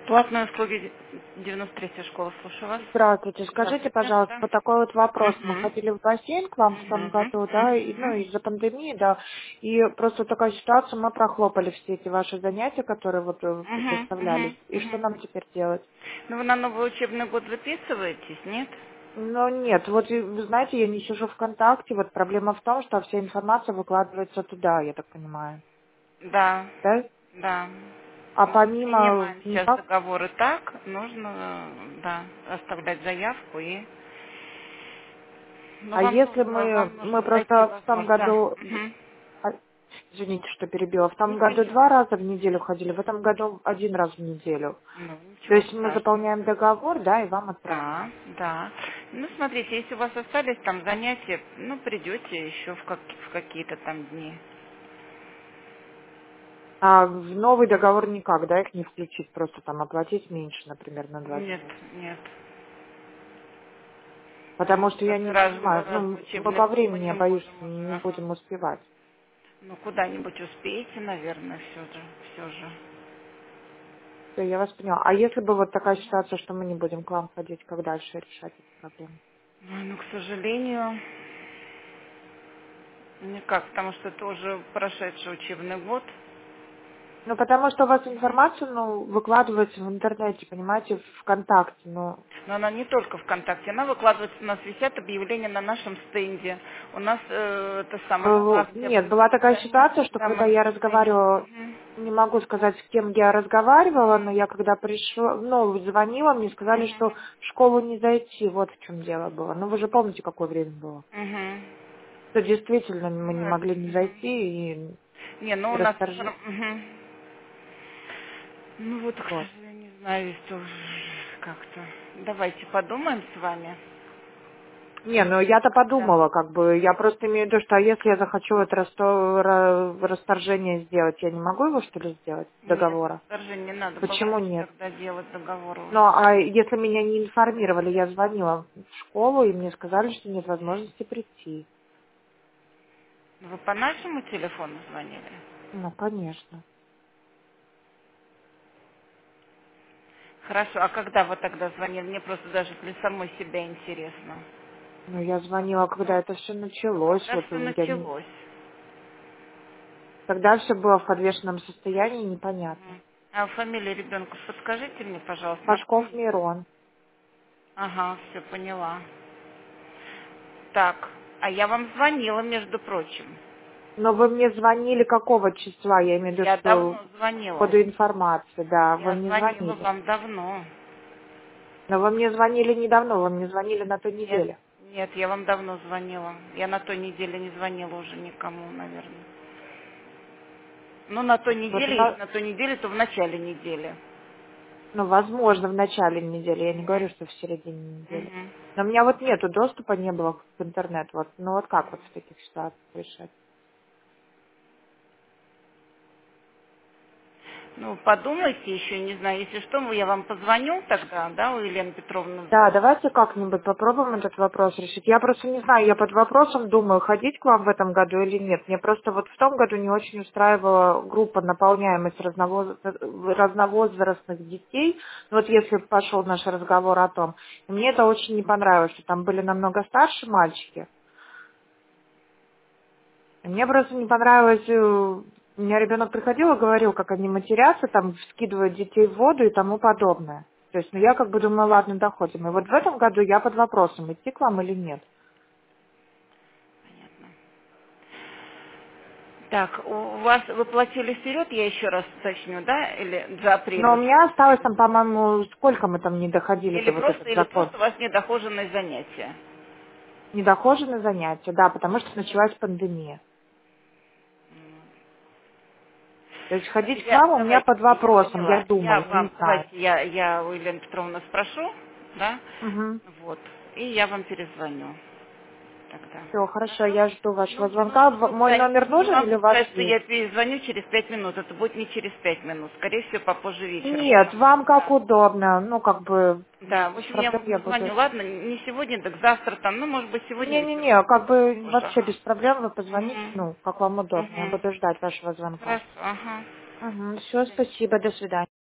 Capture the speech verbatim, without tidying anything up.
Платные услуги девяносто третья школа, слушаю вас. Здравствуйте. Скажите, Здравствуйте. пожалуйста, Да. вот такой вот вопрос. Мы Угу. ходили в бассейн к вам в том Угу. году, да, и, ну, Угу. из-за пандемии, да, и просто такая ситуация, мы прохлопали все эти ваши занятия, которые вот э, Угу. предоставлялись. Угу. И что Угу. нам теперь делать? Ну, вы на новый учебный год записываетесь, нет? Ну, нет, вот, и, вы знаете, я не сижу ВКонтакте, вот проблема в том, что вся информация выкладывается туда, я так понимаю, Да. да? Да. А Мы помимо, принимаем сейчас никак, договоры так, нужно, э, да, оставлять заявку и... Ну, а вам если нужно, мы, вам мы нужно найти просто в том возможность. Да. году Угу. А, извините, что перебила. В том Нет, году ничего. два раза в неделю ходили, в этом году один раз в неделю. Ну, То ничего есть мы страшного. заполняем договор, да, и вам отправляем. Да, да. Ну, смотрите, если у вас остались там занятия, ну, придете еще в, как, в какие-то там дни. А в новый договор никак, да, их не включить, просто там оплатить меньше, например, на двадцать Нет, раз. нет. Потому что я Раз, не раз, понимаю, раз в ну, мы учебный по год мы времени, не я боюсь, можем уже. не Ага. будем успевать. Ну, куда-нибудь успеете, наверное, все же. Все же. Всё, я вас поняла. А если бы вот такая ситуация, что мы не будем к вам ходить, как дальше решать эту проблему? Ой, ну, к сожалению, никак, потому что это уже прошедший учебный год. Ну, потому что у вас информация, ну, выкладывается в интернете, понимаете, в ВКонтакте, ну, Но она не только ВКонтакте, она выкладывается, у нас висят объявления на нашем стенде. У нас э, это самое, на Э, карте Нет, была такая объявления. ситуация, что Да, когда мы, к я сожалению. разговаривала, Мгм. не могу сказать, с кем я разговаривала, но я когда пришла, ну, звонила, мне сказали, что Мгм. в школу не зайти, вот в чем дело было. Ну, вы же помните, какое время было. Мгм. Что действительно мы Ну, не это... могли не мгм. зайти и, Не, ну и у нас расторжить. информ- мгм. Ну вот, к Вот. сожалению, не знаю, что как-то. Давайте подумаем с вами. Не, ну я-то Да. подумала, как бы, я просто имею в виду, что а если я захочу это расто- ра- расторжение сделать, я не могу его, что ли, сделать, Нет, договора? расторжение не надо было Почему раньше нет? тогда делать договор Ну, уже. а если меня не информировали, я звонила в школу, и мне сказали, что нет возможности прийти. Вы по нашему телефону звонили? Ну, конечно. Хорошо, а когда вы тогда звонили? Мне просто даже для самой себя интересно. Ну, я звонила, когда это все Ну, началось. когда Вот все э, я не... началось? Тогда все было в подвешенном состоянии, непонятно. Мгм. А фамилию ребенка подскажите мне, пожалуйста, Пашков напомните. Мирон. Ага, все поняла. Так, а я вам звонила, между прочим. Но вы мне звонили какого числа? Я имею в виду, Я что давно по звонила. поводу информации, да, вы Я мне звонила звонили. вам давно. Но вы мне звонили недавно, вы мне звонили на той Нет, неделе. нет, я вам давно звонила. Я на той неделе не звонила уже никому, наверное. Ну, на той Вот, неделе, если на- на той неделе, то в начале недели. ну, возможно, в начале недели. Я не говорю, Мгм. что в середине недели. Мгм. Но у меня вот нету доступа, не было в интернет. Вот. Ну вот как вот в таких ситуациях решать? Ну, подумайте еще, не знаю, если что, ну, я вам позвоню тогда, да, у Елены Петровны. Да, давайте как-нибудь попробуем этот вопрос решить. Я просто не знаю, я под вопросом думаю, ходить к вам в этом году или нет. Мне просто вот в том году не очень устраивала группа наполняемость разновоз- разновозрастных детей. Ну, вот если пошел наш разговор о том. И мне это очень не понравилось, что там были намного старше мальчики. И мне просто не понравилось, э, у меня ребенок приходил и говорил, как они матерятся, там скидывают детей в воду и тому подобное. То есть, ну я как бы думаю, ладно, доходим. И вот в этом году я под вопросом, идти к вам или нет. Понятно. Так, у вас вы платили вперед, я еще раз уточню, да, или за апрель Но у уже меня осталось платили? там, по-моему, сколько мы там не доходили-то, Или вот просто, этот или закон. просто у вас недохоженные занятия? Недохоженные занятия, да, потому что началась пандемия. То есть ходить к Я, вам у меня давайте, под я вопросом, я поняла. Я думаю, не вам, знаю. давайте, я, я у Елены Петровны спрошу, да, Угу. вот, и я вам перезвоню тогда. Все, хорошо, Хорошо? я жду вашего Ну, ну, звонка. В- могу Мой сказать, номер не нужен или могу у вас сказать, что есть? я перезвоню через пять минут. Это будет не через пять минут. Скорее всего, попозже вечером, Нет, потому вам что, как да. удобно. Ну, как бы, Да, в без общем, я проблем вам я буду. позвоню. Ладно, не сегодня, так завтра там, ну, может быть, сегодня вечером, Не-не-не, может как быть, чуть бы позже. вообще Ага. без проблем вы позвоните, Угу. ну, как вам удобно. Я Угу. буду ждать вашего звонка. Хорошо, ага. Угу, До все, свидания. спасибо, до свидания.